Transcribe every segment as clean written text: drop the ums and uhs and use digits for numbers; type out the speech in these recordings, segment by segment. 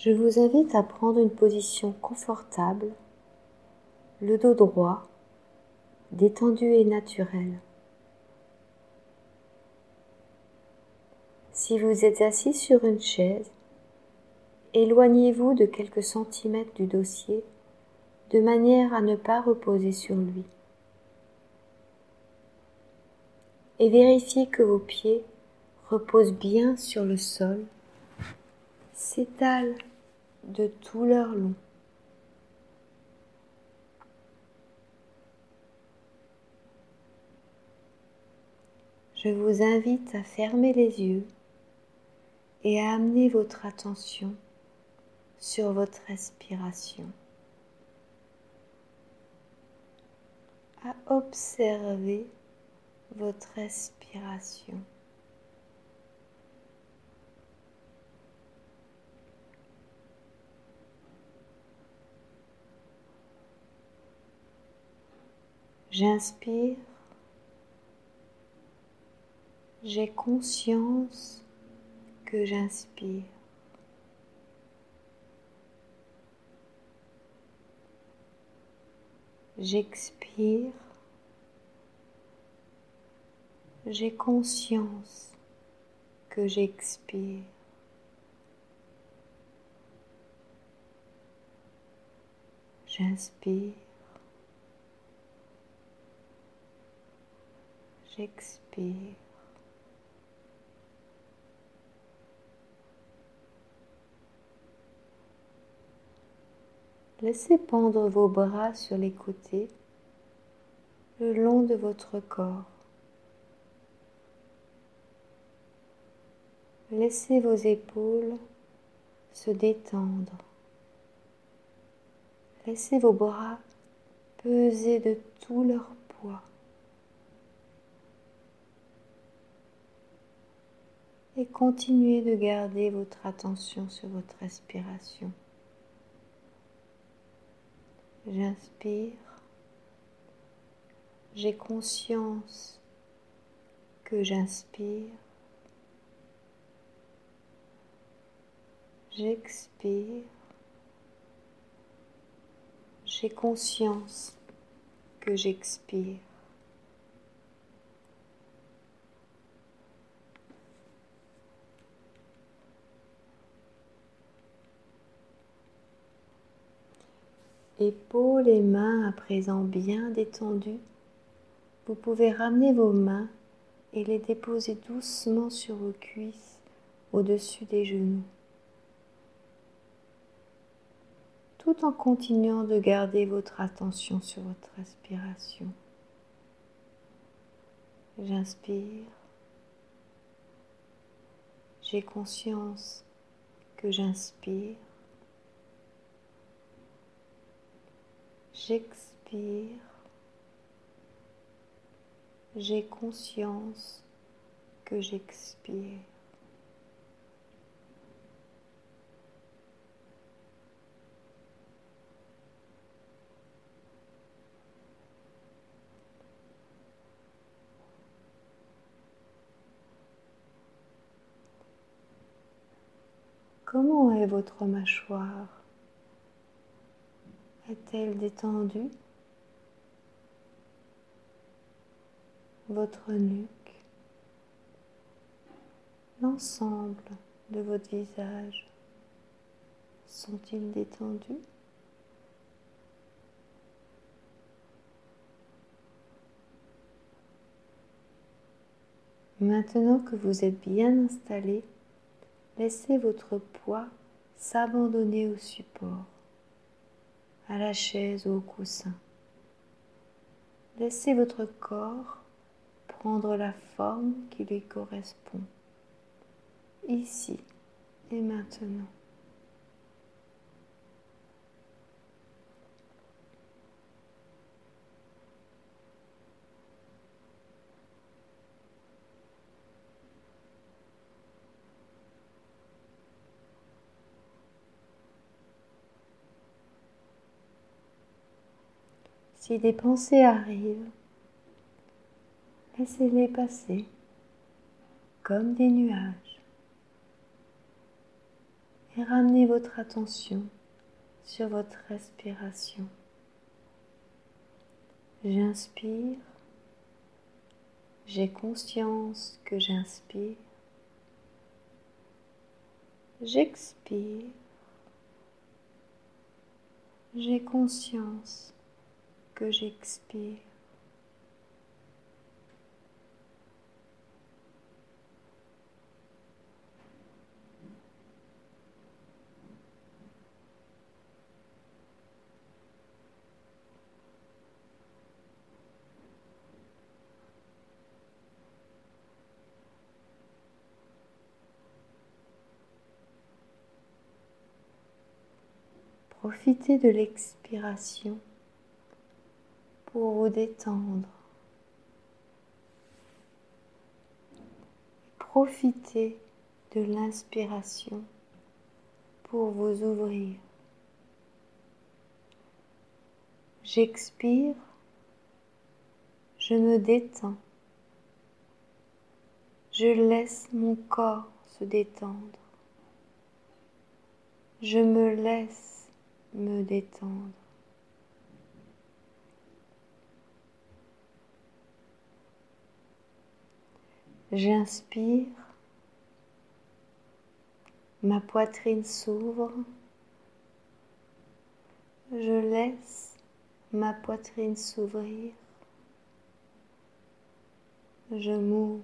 Je vous invite à prendre une position confortable, le dos droit, détendu et naturel. Si vous êtes assis sur une chaise, éloignez-vous de quelques centimètres du dossier de manière à ne pas reposer sur lui. Et vérifiez que vos pieds reposent bien sur le sol, s'étalent de tout leur long. Je vous invite à fermer les yeux et à amener votre attention sur votre respiration, à observer votre respiration. J'inspire, j'ai conscience que j'inspire. J'expire, j'ai conscience que j'expire. J'inspire, j'expire. Laissez pendre vos bras sur les côtés, le long de votre corps. Laissez vos épaules se détendre. Laissez vos bras peser de tout leur poids. Et continuez de garder votre attention sur votre respiration. J'inspire. J'ai conscience que j'inspire. J'expire. J'ai conscience que j'expire. Épaules et mains à présent bien détendues. Vous pouvez ramener vos mains et les déposer doucement sur vos cuisses au-dessus des genoux, tout en continuant de garder votre attention sur votre respiration. J'inspire. J'ai conscience que j'inspire. J'expire. J'ai conscience que j'expire. Comment est votre mâchoire? Est-elle détendue? Votre nuque? L'ensemble de votre visage sont-ils détendus? Maintenant que vous êtes bien installé, laissez votre poids s'abandonner au support, à la chaise ou au coussin. Laissez votre corps prendre la forme qui lui correspond, ici et maintenant. Si des pensées arrivent, laissez-les passer comme des nuages et ramenez votre attention sur votre respiration. J'inspire, j'ai conscience que j'inspire. J'expire, j'ai conscience que j'expire. Profitez de l'expiration pour vous détendre. Profitez de l'inspiration pour vous ouvrir. J'expire, je me détends. Je laisse mon corps se détendre. Je me laisse me détendre. J'inspire, ma poitrine s'ouvre. Je laisse ma poitrine s'ouvrir. Je m'ouvre.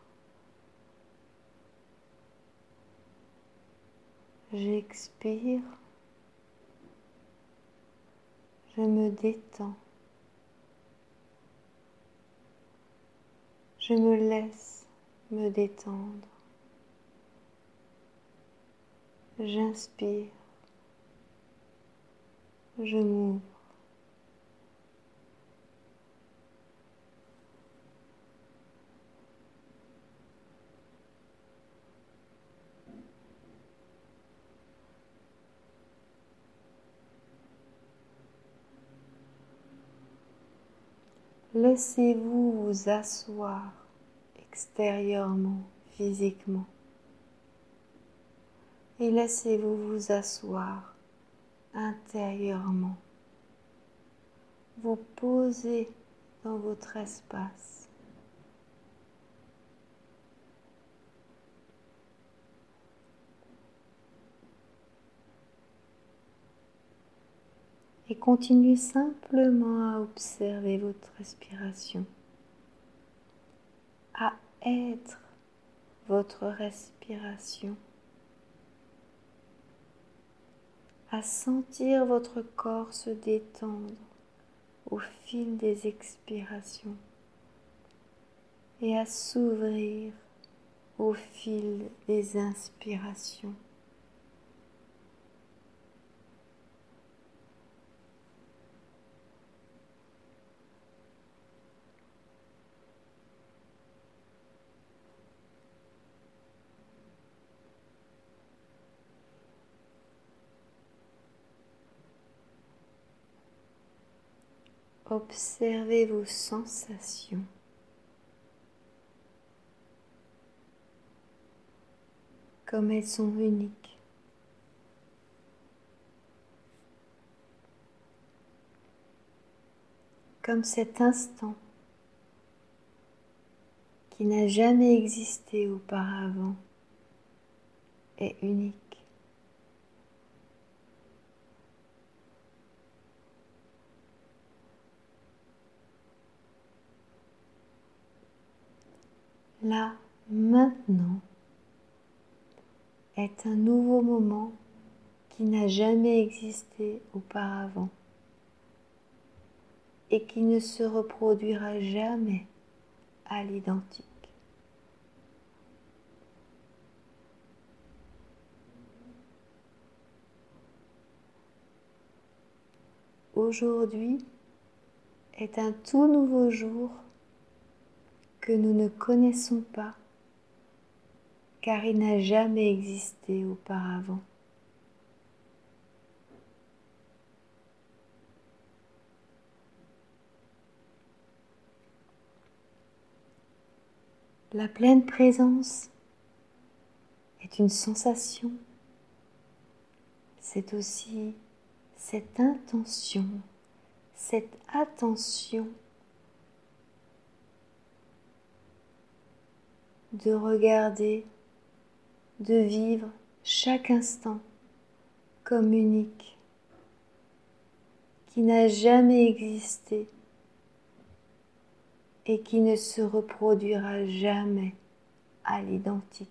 J'expire. Je me détends. Je me laisse me détendre. J'inspire. Je m'ouvre. Laissez-vous vous asseoir extérieurement, physiquement. Et laissez-vous vous asseoir intérieurement. Vous posez dans votre espace. Et continuez simplement à observer votre respiration, à être votre respiration, à sentir votre corps se détendre au fil des expirations et à s'ouvrir au fil des inspirations. Observez vos sensations. Comme elles sont uniques. Comme cet instant qui n'a jamais existé auparavant est unique. Là, maintenant, est un nouveau moment qui n'a jamais existé auparavant et qui ne se reproduira jamais à l'identique. Aujourd'hui est un tout nouveau jour que nous ne connaissons pas car il n'a jamais existé auparavant. La pleine présence est une sensation c'est aussi cette intention, cette attention de regarder, de vivre chaque instant comme unique, qui n'a jamais existé et qui ne se reproduira jamais à l'identique.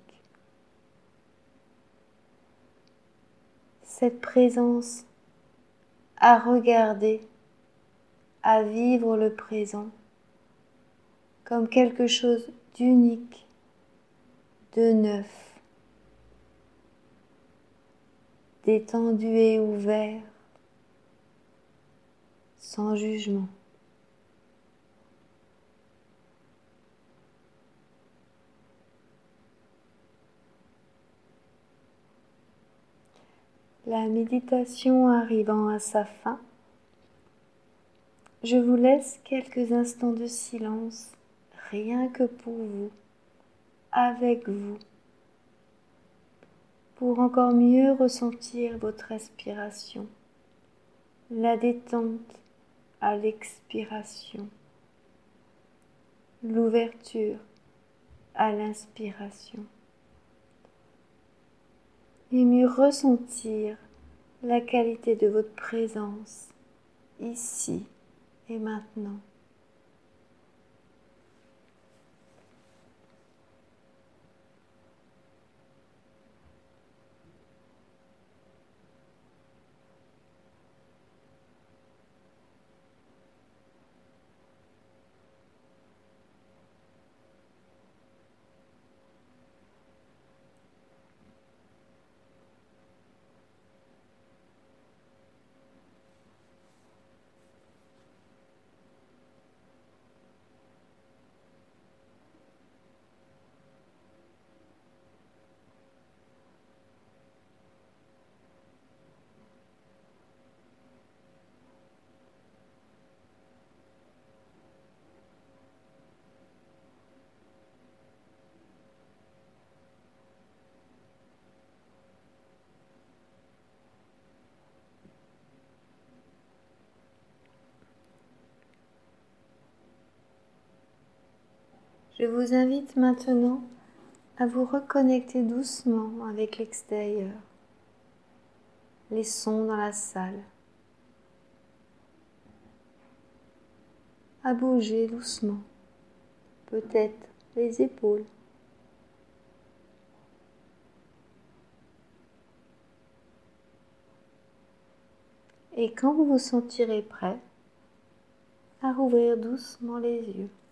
Cette présence à regarder, à vivre le présent comme quelque chose d'unique, de neuf, détendu et ouvert, sans jugement. La méditation arrivant à sa fin, je vous laisse quelques instants de silence, rien que pour vous, avec vous, pour encore mieux ressentir votre respiration, la détente à l'expiration, l'ouverture à l'inspiration, et mieux ressentir la qualité de votre présence ici et maintenant. Je vous invite maintenant à vous reconnecter doucement avec l'extérieur, les sons dans la salle, à bouger doucement, peut-être les épaules. Et quand vous vous sentirez prêt, à rouvrir doucement les yeux.